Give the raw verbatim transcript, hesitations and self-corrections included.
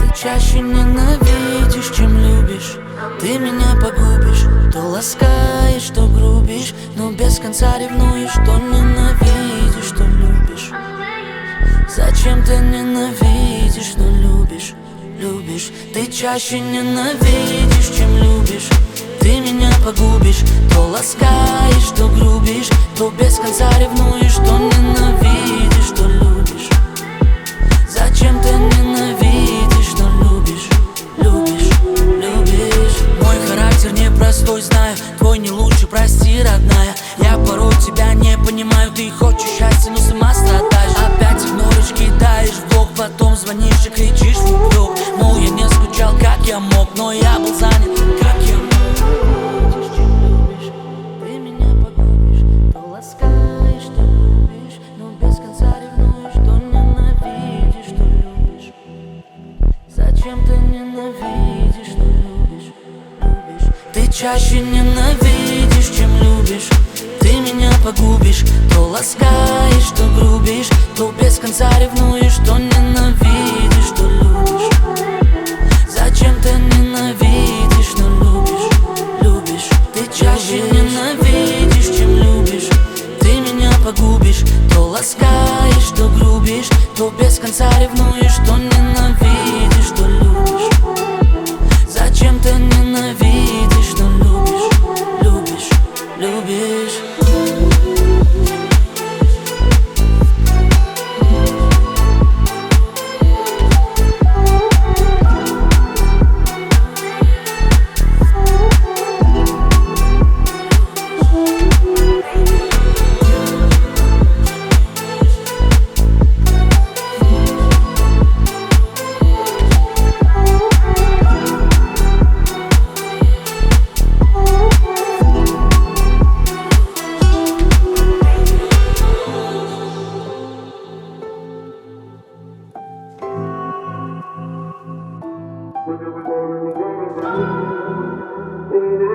чаще ненавидишь, чем любишь. Ты меня погубишь, то ласкаешь, то грубишь, но без конца ревнуешь, то ненавидишь, то любишь. Зачем ты ненавидишь, но любишь, любишь? Ты чаще ненавидишь, чем любишь. Ты меня погубишь, то ласкаешь, то грубишь, то без конца ревнуешь, то ненавидишь, то любишь. Зачем ты ненавидишь, но любишь, любишь, любишь? Мой характер непростой, знаю, твой не лучше, прости, родная. Я порой тебя не понимаю, ты хочешь счастья, но сама страдаешь. Опять игноришь, кидаешь в блог, потом звонишь и кричишь в упрек. Мол, я не скучал, как я мог, но я был занят, как я мог. Ты меня погубишь, то ласкаешь, то любишь, но без конца ревнуешь, то ненавидишь, то любишь. Зачем ты ненавидишь, но любишь, любишь? Ты чаще ненавидишь, чем любишь. Ты меня погубишь, то ласкаешь, то грубишь, то без конца ревнуешь, то ненавидишь, то любишь. Зачем ты ненавидишь, но любишь, любишь? Ты чаще ненавидишь, чем любишь. Ты меня погубишь, то ласкаешь, то грубишь, то без конца ревнуешь, то ненавидишь, то любишь. Зачем ты ненавидишь, но любишь, любишь, любишь? When everybody was running around,